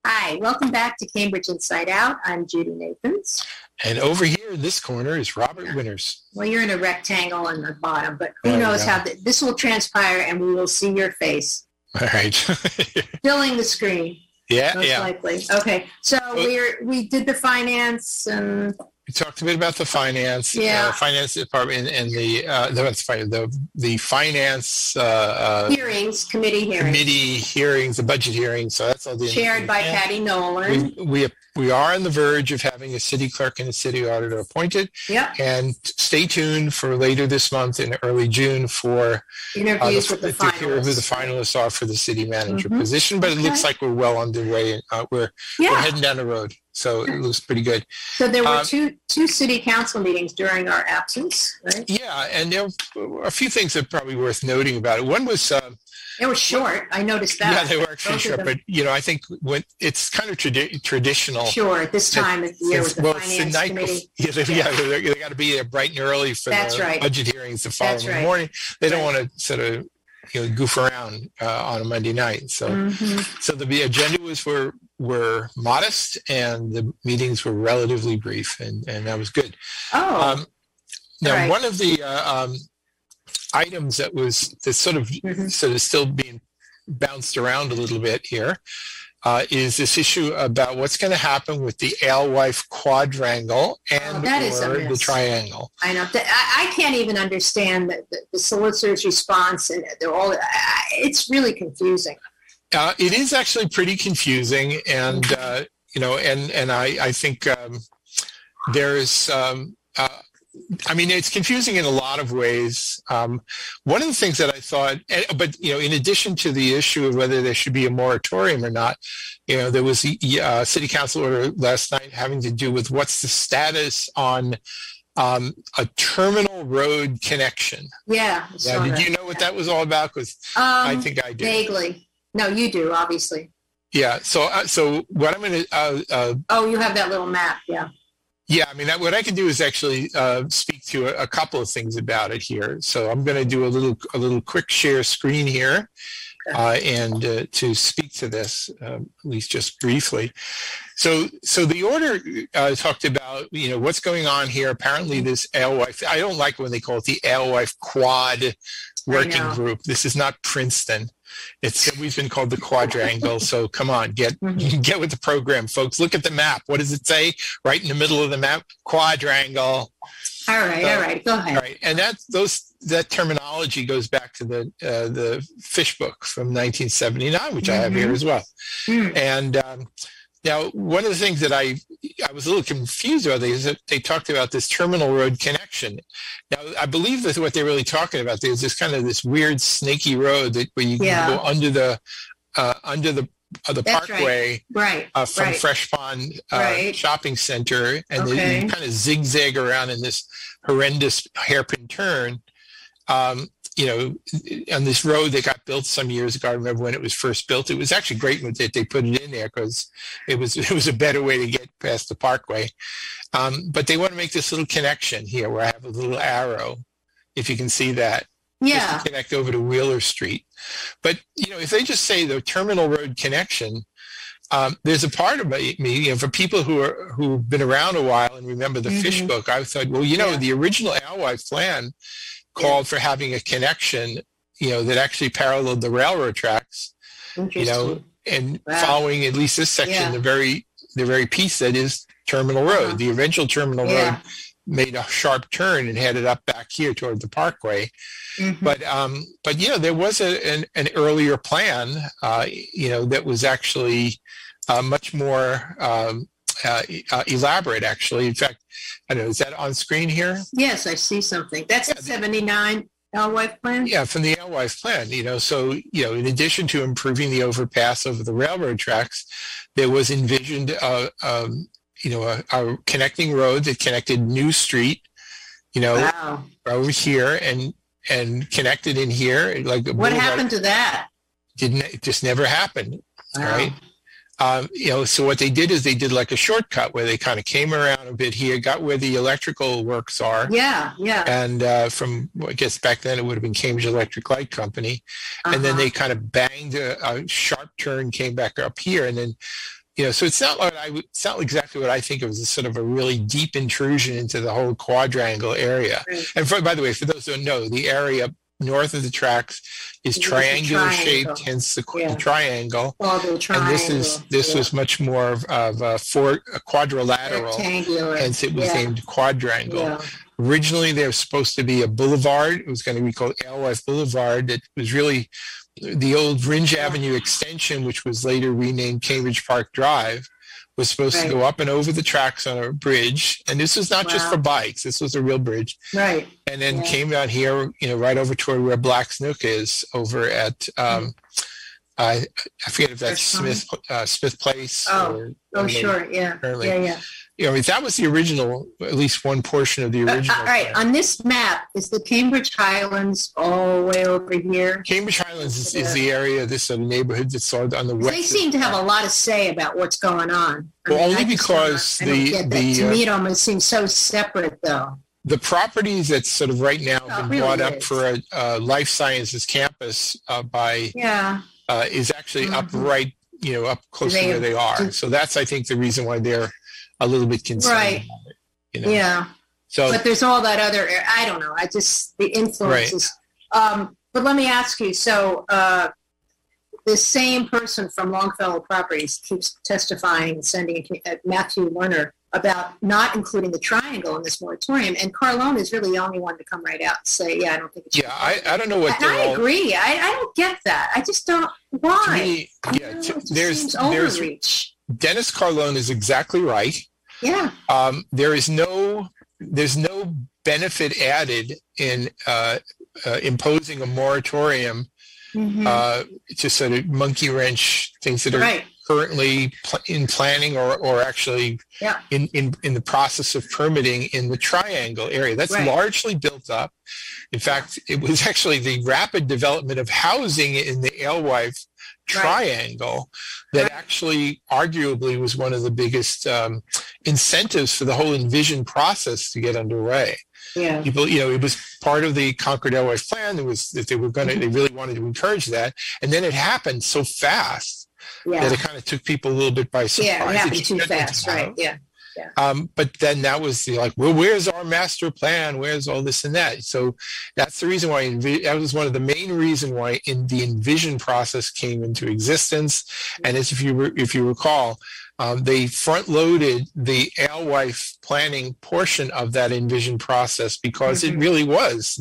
Hi, welcome back to Cambridge Inside Out. I'm Judy Nathans. And over here in this corner is Robert Winters. Well, you're in a rectangle on the bottom, but who knows how this will transpire, and we will see your face. All right. Filling the screen. Yeah, most likely. Okay, so we did the finance and we talked a bit about the finance, finance department, and the finance committee hearings, the budget hearings. So that's all the chaired by Patty Nolan. We are on the verge of having a city clerk and a city auditor appointed. Yeah. And stay tuned for later this month in early June for interviews with the finalists. To hear who the finalists are for the city manager position. But it looks like we're well underway, and we're heading down the road. So it looks pretty good. So there were two city council meetings during our absence, right? Yeah, and there were a few things that are probably worth noting about it. One was they were short. I noticed that. Yeah, they were actually short, but I think when it's kind of traditional. Sure, at this time of the year with the finance committee. They got to be there bright and early for the budget hearings the following morning. They don't want to sort of goof around on a Monday night. So, so the agenda were modest, and the meetings were relatively brief, and that was good. Now, one of the items that sort of still being bounced around a little bit here is this issue about what's going to happen with the alewife quadrangle and or the triangle. I know. I can't even understand the solicitor's response, and they're all. It's really confusing. It is actually pretty confusing, and I think there's. It's confusing in a lot of ways. One of the things that I thought, but in addition to the issue of whether there should be a moratorium or not, there was a city council order last night having to do with what's the status on a terminal road connection. Yeah. Did you know what that was all about? Because I think I did. Vaguely. No, you do, obviously. Yeah. So what I'm going to. You have that little map. Yeah. Yeah, what I can do is actually speak to a couple of things about it here. So I'm going to do a little quick share screen here, and to speak to this, at least just briefly. So the order talked about what's going on here. Apparently, this alewife. I don't like when they call it the alewife quad working group. This is not Princeton. It's always been called the quadrangle. So come on, get with the program, folks. Look at the map. What does it say? Right in the middle of the map, quadrangle. All right. Go ahead. All right, and that terminology goes back to the fish book from 1979, which I have here as well. And now, one of the things that I was a little confused about is that they talked about this terminal road connection. Now, I believe that what they're really talking about, there's this kind of this weird snaky road where you can go under the parkway from Fresh Pond Shopping Center, and then you kind of zigzag around in this horrendous hairpin turn. On this road that got built some years ago. I remember when it was first built. It was actually great that they put it in there because it was a better way to get past the parkway. But they want to make this little connection here where I have a little arrow, if you can see that. Yeah. Just to connect over to Wheeler Street. But, if they just say the terminal road connection, there's a part of me, for people who've been around a while and remember the fish book, I thought, the original alewife plan called for having a connection, that actually paralleled the railroad tracks, and following at least this section, the very piece that is Terminal Road. The eventual Terminal Road made a sharp turn and headed up back here toward the Parkway. But there was an earlier plan, that was actually much more elaborate, actually. In fact, I don't know, is that on screen here? Yes, I see something. That's the 79 alewife plan? Yeah, from the alewife plan, So, in addition to improving the overpass over the railroad tracks, there was envisioned, a connecting road that connected New Street, over here and connected in here. What happened to that? It just never happened, right? So what they did is they did like a shortcut where they kind of came around a bit here, got where the electrical works are. Yeah. And from, I guess back then it would have been Cambridge Electric Light Company. And then they kind of banged a sharp turn, came back up here. And then, so it's not it's not exactly what I think of as a sort of a really deep intrusion into the whole quadrangle area. Right. And by the way, for those who don't know, the area north of the tracks is triangular shaped, hence the triangle. And this was much more of a quadrilateral, rectangular. Hence it was named quadrangle. Yeah. Originally, there was supposed to be a boulevard. It was going to be called Alewife Boulevard. It was really the old Ringe Avenue extension, which was later renamed Cambridge Park Drive, was supposed to go up and over the tracks on a bridge. And this was not just for bikes. This was a real bridge. Right. And then came down here, right over toward where Black's Nook is, over at, I forget if that's Smith Place. Sure. Yeah. Apparently. Yeah. That was the original, at least one portion of the original. All right. On this map, is the Cambridge Highlands all the way over here? Cambridge Highlands is the area, this neighborhood that's on the west. They seem to have a lot to say about what's going on. Only because to me, it almost seems so separate, though. The properties that sort of right now have been bought up for a life sciences campus is actually up right, up close to where they are. So that's, I think, the reason why they're a little bit concerned about it. Yeah. So, but there's all that other, I don't know. The influences. Right. But let me ask you, so the same person from Longfellow Properties keeps testifying and sending Matthew Lerner about not including the triangle in this moratorium. And Carlone is really the only one to come right out and say, I don't think it's I don't know what I agree. I don't get that. I just don't. Why? There's overreach. Dennis Carlone is exactly right. Yeah. There's no benefit added in imposing a moratorium to sort of monkey wrench things that are currently in planning or actually in the process of permitting in the triangle area. That's largely built up. In fact, it was actually the rapid development of housing in the Alewife triangle that actually arguably was one of the biggest incentives for the whole Envision process to get underway. Yeah. People, it was part of the Concord Alewife plan. It was that they really wanted to encourage that. And then it happened so fast that it kind of took people a little bit by surprise. Yeah, it happened too fast, right? Yeah. But then that was where's our master plan? Where's all this and that? So that's the reason why that was one of the main reason why the Envision process came into existence. And as if you recall, they front-loaded the Alewife planning portion of that Envision process because it really was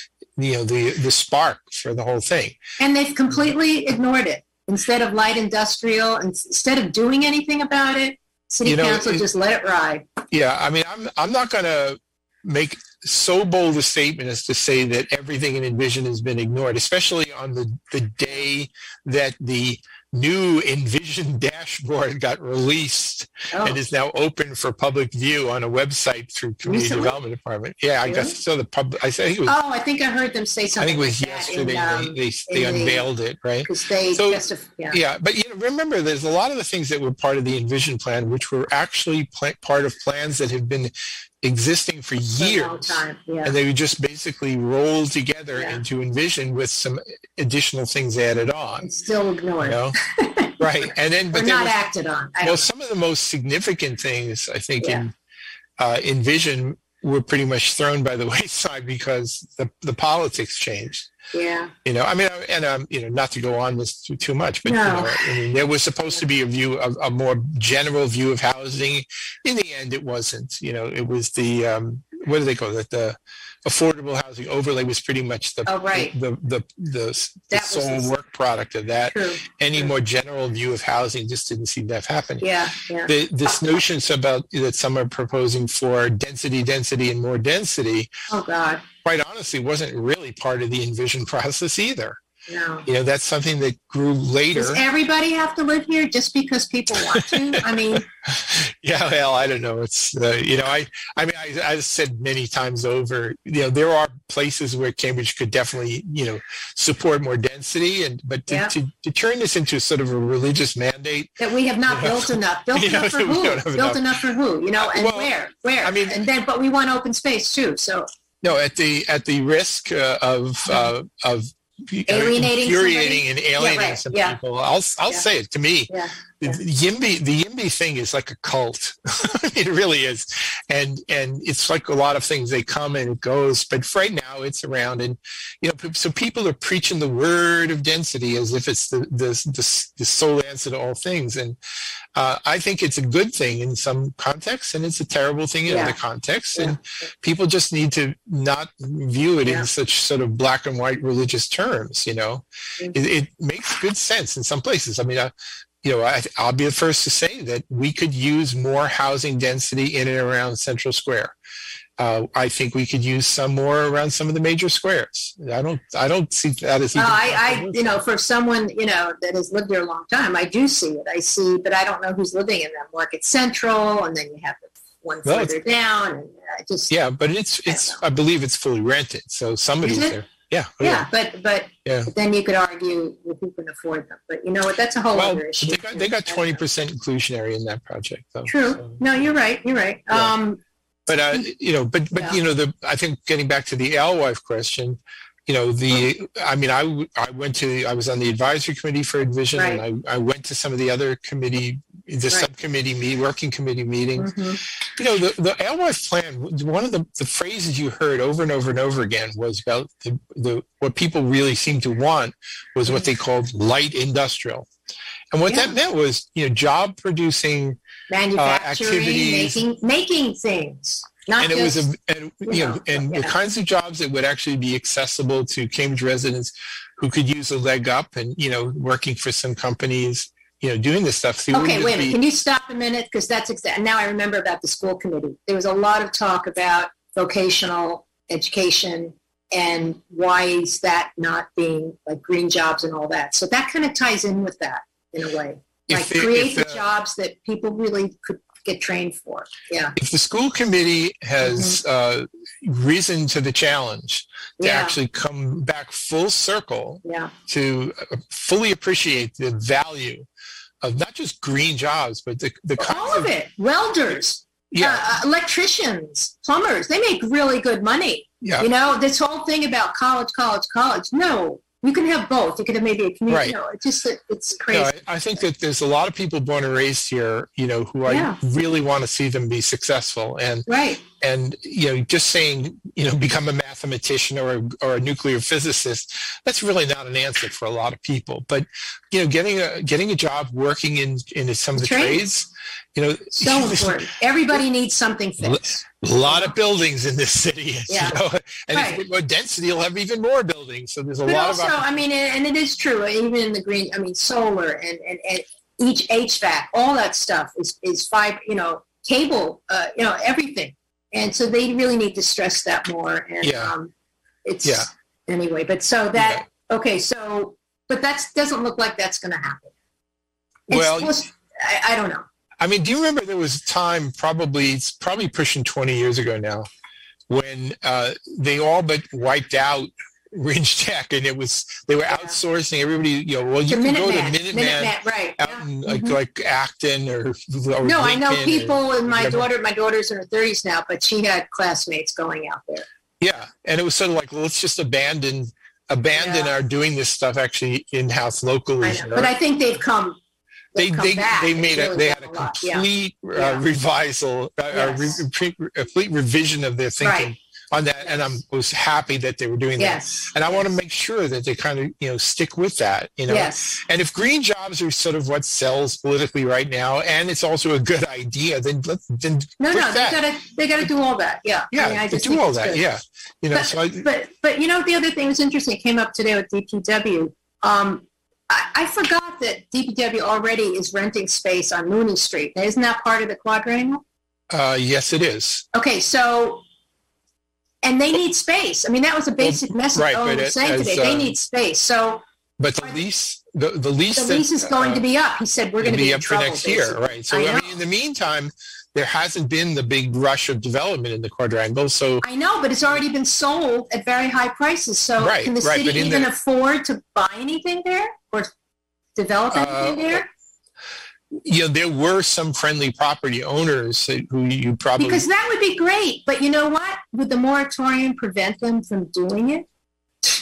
the spark for the whole thing. And they've completely ignored it. Instead of light industrial, instead of doing anything about it, City Council just let it ride. Yeah, I mean, I'm not going to make so bold a statement as to say that everything in Envision has been ignored, especially on the day that the new Envision dashboard got released and is now open for public view on a website through Community Development Department. Yeah, really? I guess so. I think it was. I think I heard them say something. I think it was yesterday. They unveiled it, right? Because they but remember, there's a lot of the things that were part of the Envision plan, which were actually part of plans that have been existing for years, and they would just basically roll together into Envision with some additional things added on. And still ignored. Right, and then but not acted on. Some of the most significant things I think in Envision were pretty much thrown by the wayside because the politics changed. Yeah. I mean, not to go on this too much, but there was supposed to be a more general view of housing. In the end, it wasn't. It was the what do they call it? The affordable housing overlay was pretty much the sole work product of that. True. Any more general view of housing just didn't seem to have happened. Yeah. This notion about that some are proposing for density, and more density. Oh God. Quite honestly, wasn't really part of the Envision process either. No. That's something that grew later. Does everybody have to live here just because people want to? I mean, I don't know. It's I've said many times over. There are places where Cambridge could definitely support more density, but to turn this into sort of a religious mandate that we have not built enough. Built enough for who? Built enough for who? And where? I mean, and then but we want open space too. So no, at the risk of alienating infuriating and alienating some Yeah. people. I'll say it. To me, Yeah. the YIMBY thing is like a cult. It really is, and it's like a lot of things. They come and it goes, but for right now it's around, and so people are preaching the word of density as if it's the sole answer to all things, and I think it's a good thing in some contexts, and it's a terrible thing in other contexts, and people just need to not view it in such sort of black and white religious terms. It makes good sense in some places. I mean, I'll be the first to say that we could use more housing density in and around Central Square. I think we could use some more around some of the major squares. I don't see that as for someone that has lived there a long time, I do see it. But I don't know who's living in them. Market Central, and then you have the one further down, and but it's I believe it's fully rented, so somebody's there. But then you could argue who can afford them. But you know what? That's a whole other issue. They got 20% inclusionary in that project, though. True. So. No, you're right. Yeah. I think getting back to the Alewife question, I was on the advisory committee for Envision, and I went to some of the other subcommittee working committee meetings. Mm-hmm. The Alewife plan, one of the phrases you heard over and over and over again was about what people really seemed to want was what they called light industrial. And what that meant was, job producing manufacturing, activities, making things. The kinds of jobs that would actually be accessible to Cambridge residents who could use a leg up and, working for some companies, doing this stuff. So okay, wait a minute. Can you stop a minute? Because that's exactly, now I remember about the school committee. There was a lot of talk about vocational education and why is that not being like green jobs and all that. So that kind of ties in with that in a way. Create the jobs that people really could get trained for. Yeah. If the school committee has risen to the challenge to actually come back full circle to fully appreciate the value of not just green jobs, but the all of it. Welders, electricians, plumbers, they make really good money. Yeah. This whole thing about college. No. You can have both. You could have maybe a community. It's crazy. I think that there's a lot of people born and raised here, who I really want to see them be successful. And just saying, become a mathematician or a nuclear physicist, that's really not an answer for a lot of people. But getting a job working in some of the trades, so important. Everybody needs something fixed. A lot of buildings in this city, and if with more density, you'll have even more buildings. So there's a lot of. And it is true. Even in the green, solar and each HVAC, all that stuff is fiber. Cable. Everything. And so they really need to stress that more. And anyway. But so that So, but that doesn't look like that's going to happen. I don't know. I mean, do you remember there was a time, it's probably pushing 20 years ago now, when they all but wiped out Ringe Tech, and they were outsourcing everybody. You can go to Minuteman, out in like Acton or no, I know people, and my daughter's in her 30s now, but she had classmates going out there. Yeah, and it was sort of like, well, let's just abandon our doing this stuff actually in-house locally. But I think they've come. They had a complete revisal, a complete revision of their thinking on that, and I was happy that they were doing that. And I want to make sure that they kind of stick with that. Yes. And if green jobs are sort of what sells politically right now, and it's also a good idea, then they got to do all that. Yeah. Do all that. Good. Yeah. But the other thing was interesting. It came up today with DPW. I forgot that DPW already is renting space on Mooney Street. Now, isn't that part of the quadrennial? Yes, it is. Okay, so, and they need space. I mean, that was a basic message Owen was saying today. They need space. So, but the lease is going to be up. He said we're going to be up in trouble for next year, right? So, I mean, in the meantime, there hasn't been the big rush of development in the quadrangle. So I know, but it's already been sold at very high prices. So can the city even afford to buy anything there or develop anything there? There were some friendly property owners who you probably... Because that would be great. But you know what? Would the moratorium prevent them from doing it?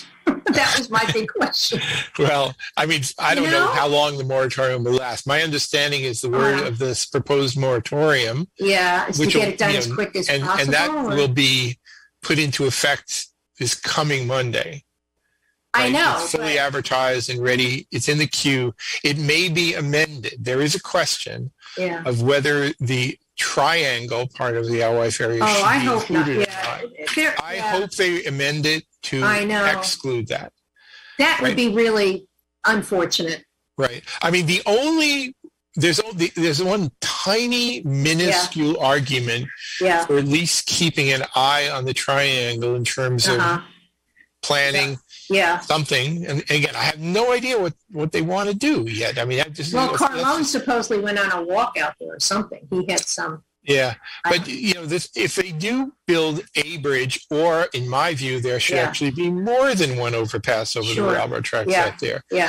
That was my big question. Well, I mean, I don't know how long the moratorium will last. My understanding is the word of this proposed moratorium. Yeah, is to get it done as quick as possible. And that will be put into effect this coming Monday. Right? I know. It's fully advertised and ready. It's in the queue. It may be amended. There is a question of whether the triangle part of the Alewife area should be included or not. I hope they amend it to exclude that. That would be really unfortunate. Right. I mean, there's one tiny minuscule argument for at least keeping an eye on the triangle in terms of planning something. And again, I have no idea what they want to do yet. I mean, Carlone supposedly went on a walk out there or something. He had some. Yeah, but if they do build a bridge, or in my view, there should actually be more than one overpass over the railroad tracks out there. Yeah.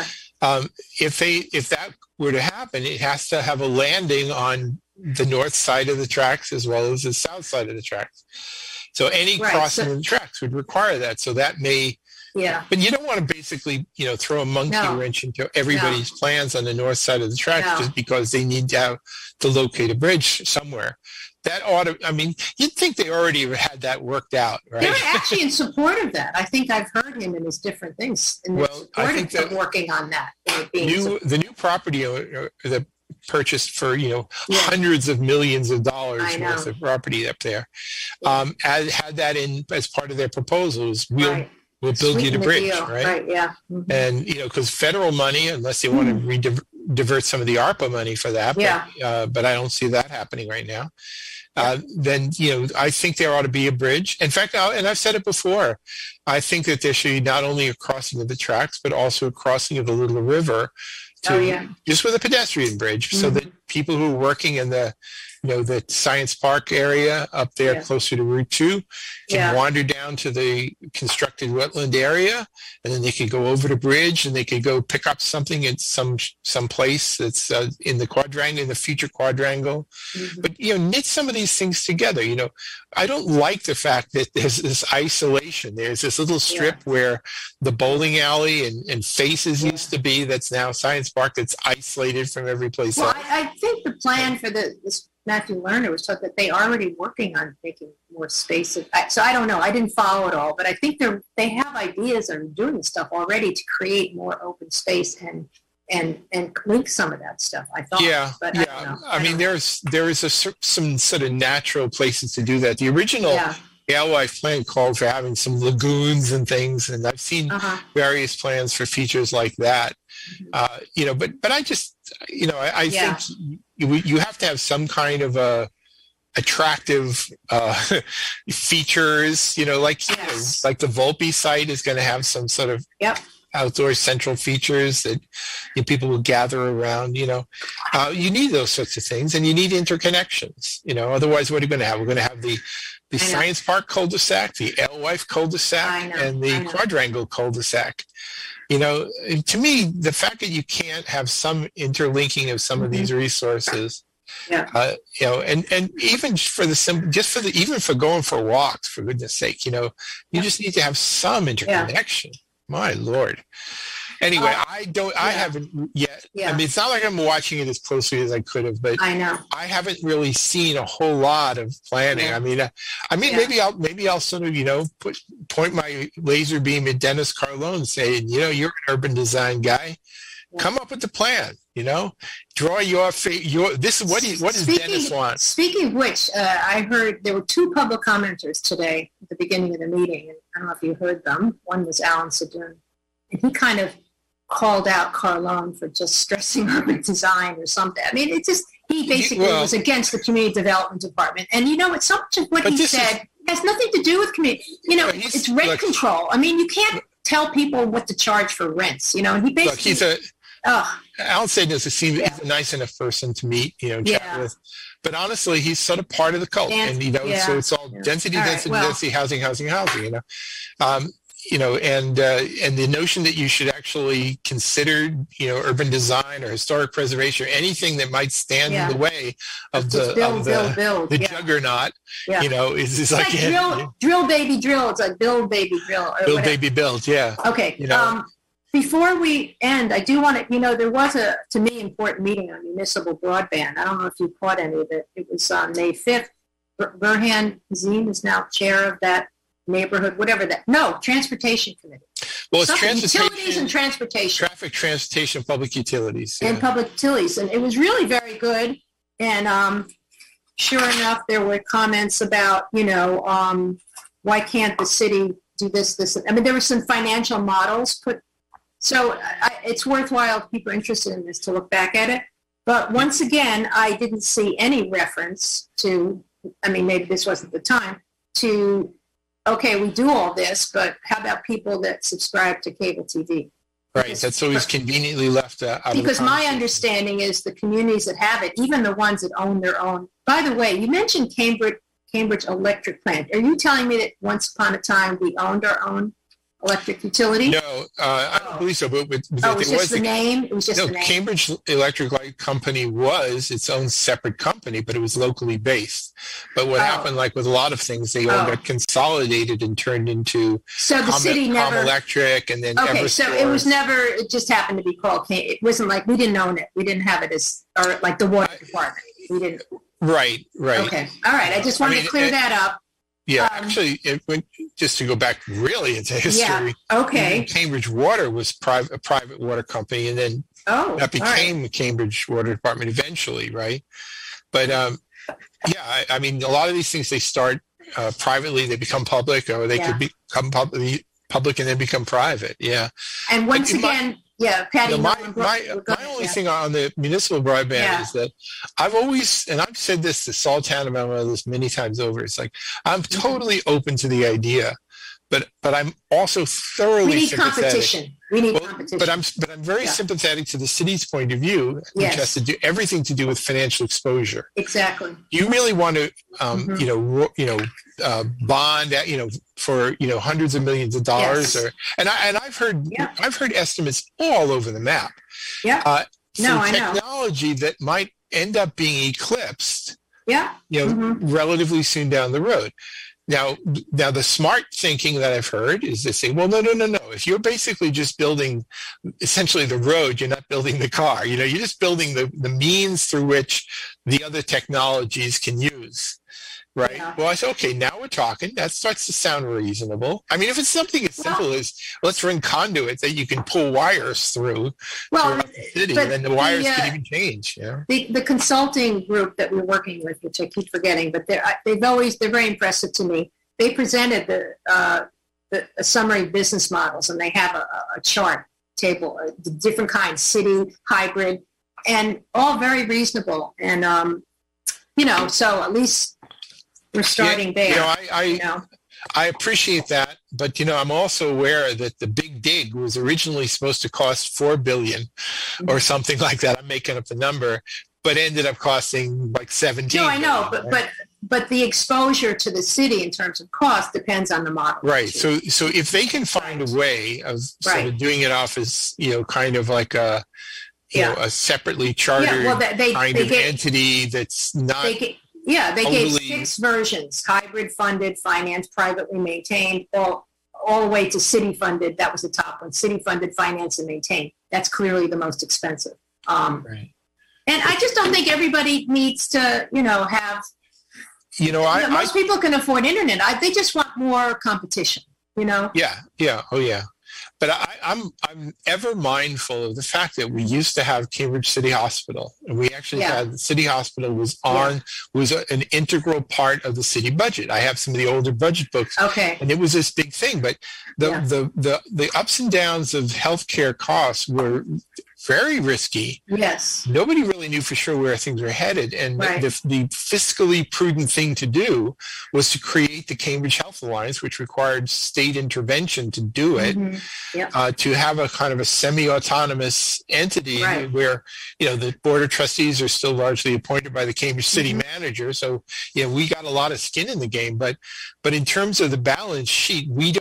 If that were to happen, it has to have a landing on the north side of the tracks as well as the south side of the tracks. So any crossing of the tracks would require that. So that may. Yeah. But you don't want to basically, throw a monkey wrench into everybody's plans on the north side of the tracks just because they need to locate a bridge somewhere. That you'd think they already had that worked out, right? They're actually in support of that. I think I've heard him in his different things. And I think that working on that. The new property owner that purchased for, hundreds of millions of dollars worth of property up there, had that in as part of their proposals. We'll build you the bridge, right? Right, yeah. Mm-hmm. And, because federal money, unless they want to divert some of the ARPA money for that, but I don't see that happening right now. Then, I think there ought to be a bridge. In fact, and I've said it before, I think that there should be not only a crossing of the tracks, but also a crossing of the Little River just with a pedestrian bridge so that people who are working in the Science Park area up there closer to Route 2 can wander down to the constructed wetland area, and then they could go over the bridge and they could go pick up something at some place that's in the future quadrangle. Mm-hmm. But, knit some of these things together. I don't like the fact that there's this isolation. There's this little strip where the bowling alley and Faces used to be, that's now Science Park, that's isolated from every place else. I think the plan for this Matthew Lerner was taught that they are already working on making more space. So I don't know. I didn't follow it all, but I think they have ideas and doing stuff already to create more open space and link some of that stuff. I thought. Yeah, but yeah. I mean, there is some sort of natural places to do that. The original Alewife plan called for having some lagoons and things, and I've seen various plans for features like that. But I just, I think you have to have some kind of attractive features, like the Volpe site is going to have some sort of outdoor central features that people will gather around. You need those sorts of things, and you need interconnections. Otherwise, what are you going to have? We're going to have the Science Park cul-de-sac, the Alewife cul-de-sac, and the Quadrangle cul-de-sac. To me, the fact that you can't have some interlinking of some of these resources, and even even for going for walks, for goodness sake, you just need to have some interconnection. My Lord. Anyway, I haven't yet. I mean, it's not like I'm watching it as closely as I could have, but I haven't really seen a whole lot of planning. I mean, maybe I'll sort of, point my laser beam at Dennis Carlone and say, you're an urban design guy. Come up with the plan, draw what does Dennis want? Speaking of which, I heard there were two public commenters today at the beginning of the meeting, and I don't know if you heard them. One was Alan Sedun, and he kind of called out Carlone for just stressing urban design or something. I mean, he basically was against the community development department. And so much of what he said has nothing to do with community. It's rent control. I mean, you can't tell people what to charge for rents, and he basically... Alan Sedun he's a nice enough person to meet, chat with. But honestly, he's sort of part of the cult. So it's all density, housing. and the notion that you should actually consider, urban design or historic preservation or anything that might stand in the way of the juggernaut, is like drill baby drill. It's like build baby drill. Build baby build. Yeah. Okay. Before we end, I do want to, there was to me, important meeting on municipal broadband. I don't know if you caught any of it. It was on May 5th. Burhan Azim is now chair of that neighborhood, transportation committee. Well, it's transportation, utilities and transportation, traffic, transportation, public utilities, and public utilities, and it was really very good. And sure enough, there were comments about, why can't the city do this? I mean, there were some financial models put. So it's worthwhile if people are interested in this to look back at it. But once again, I didn't see any reference to. I mean, maybe this wasn't the time to. Okay, we do all this, but how about people that subscribe to cable TV? Right, that's always conveniently left out. Because my understanding is the communities that have it, even the ones that own their own. By the way, you mentioned Cambridge Electric Plant. Are you telling me that once upon a time we owned our own electric utility? No, I don't believe so. But it was just the name? It was just the name? Cambridge Electric Light Company was its own separate company, but it was locally based. But what happened, like with a lot of things, they all got consolidated and turned into city never Electric, and then Eversource. So it was never. It just happened to be called. It wasn't like we didn't own it. We didn't have it as or like the water department. We didn't. Right. Okay. All right. I just wanted to clear that up. Yeah, actually, just to go back really into history, Cambridge Water was a private water company, and then that became the Cambridge Water Department eventually, right? But I mean, a lot of these things, they start privately, they become public, or they could become public and then become private. Yeah. And once again, Patty. My only thing on the municipal broadband is that I've always, and I've said this to Saul Tannenbaum about this many times over. It's like I'm totally open to the idea, but I'm also thoroughly sympathetic. We need competition. But I'm very sympathetic to the city's point of view, which has to do everything to do with financial exposure. Exactly. You really want to, bond, for hundreds of millions of dollars, and I've heard estimates all over the map. Yeah. I know. Technology that might end up being eclipsed. Yeah. Relatively soon down the road. Now, the smart thinking that I've heard is to say, well, no. If you're basically just building essentially the road, you're not building the car. You're just building the means through which the other technologies can use. Right. Yeah. Well, I said, okay, now we're talking. That starts to sound reasonable. I mean, if it's something as simple as let's run conduit that you can pull wires through throughout the city, then the wires can even change. Yeah. The consulting group that we're working with, which I keep forgetting, but they're very impressive to me. They presented the summary business models, and they have a chart table, the different kinds, city, hybrid, and all very reasonable. And so at least. We're starting there. I appreciate that, but I'm also aware that the Big Dig was originally supposed to cost $4 billion or something like that. I'm making up the number, but ended up costing like 17. No, I know, but the exposure to the city in terms of cost depends on the model. Right. So if they can find a way of sort of doing it off as kind of like a a separately chartered kind of entity that's not. They gave 6 versions: hybrid funded, finance, privately maintained, all the way to city funded. That was the top one: city funded, finance, and maintained. That's clearly the most expensive. Right. And I just don't think everybody needs to, have. Most people can afford internet. They just want more competition. Yeah. Oh, yeah. But I'm ever mindful of the fact that we used to have Cambridge City Hospital, and we actually had the city hospital was an integral part of the city budget. I have some of the older budget books, and it was this big thing. But the ups and downs of healthcare costs were very risky. Yes. Nobody really knew for sure where things were headed. And the fiscally prudent thing to do was to create the Cambridge Health Alliance, which required state intervention to do it, to have a kind of a semi-autonomous entity where, the board of trustees are still largely appointed by the Cambridge city manager. So, we got a lot of skin in the game. But in terms of the balance sheet, we don't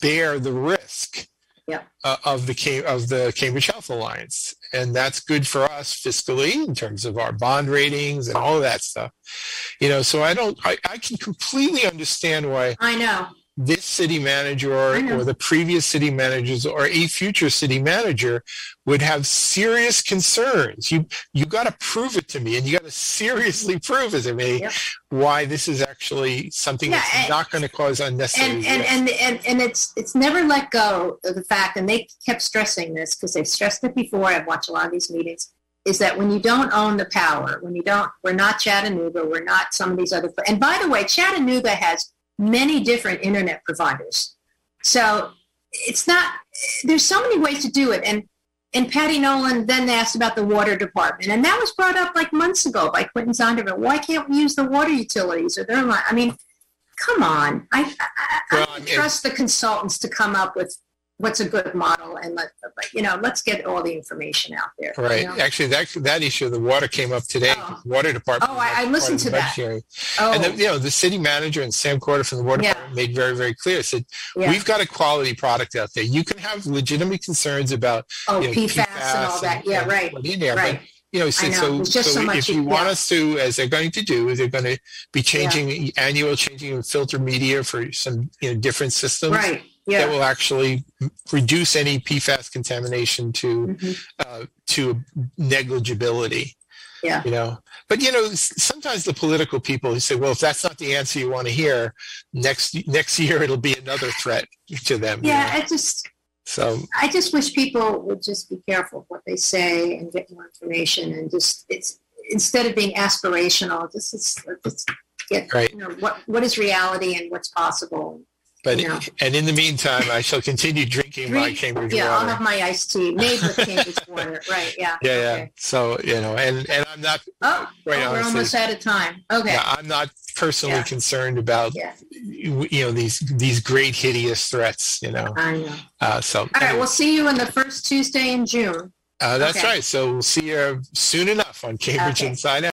bear the risk Yep. of the Cambridge Health Alliance, and that's good for us fiscally in terms of our bond ratings and all of that stuff. So I can completely understand why I know this city manager or the previous city managers or a future city manager would have serious concerns. You got to prove it to me, and you got to seriously prove it to me why this is actually something that's not going to cause unnecessary risk. And it's never let go of the fact, and they kept stressing this because they've stressed it before. I've watched a lot of these meetings. Is that when you don't own the power, we're not Chattanooga, we're not some of these other. And by the way, Chattanooga has many different internet providers. So it's not, there's so many ways to do it. And Patty Nolan then asked about the water department. And that was brought up like months ago by Quentin Zondervan. Why can't we use the water utilities? Or I mean, come on. I trust the consultants to come up with what's a good model, and let's get all the information out there. Right. Actually, that issue of the water came up today. Water department. Oh, I listened to that. And then, the city manager and Sam Corder from the water department made very, very clear. Said we've got a quality product out there. You can have legitimate concerns about PFAS and all that. Right. Right. So if you want us to, as they're going to do, they're going to be changing filter media for some different systems. Right. That will actually reduce any PFAS contamination to negligibility. Yeah. But sometimes the political people who say, well, if that's not the answer you want to hear, next year it'll be another threat to them. Yeah, I just wish people would just be careful what they say and get more information, and it's instead of being aspirational, just get what is reality and what's possible. But and in the meantime, I shall continue drinking my Cambridge water. Yeah, I'll have my iced tea made with Cambridge water. Right? Yeah. Yeah. Okay. So and I'm not. We're almost out of time. Okay. Yeah, I'm not personally concerned about these great hideous threats. I know. So. All right. We'll see you on the first Tuesday in June. That's right. So we'll see you soon enough on Cambridge Inside Out.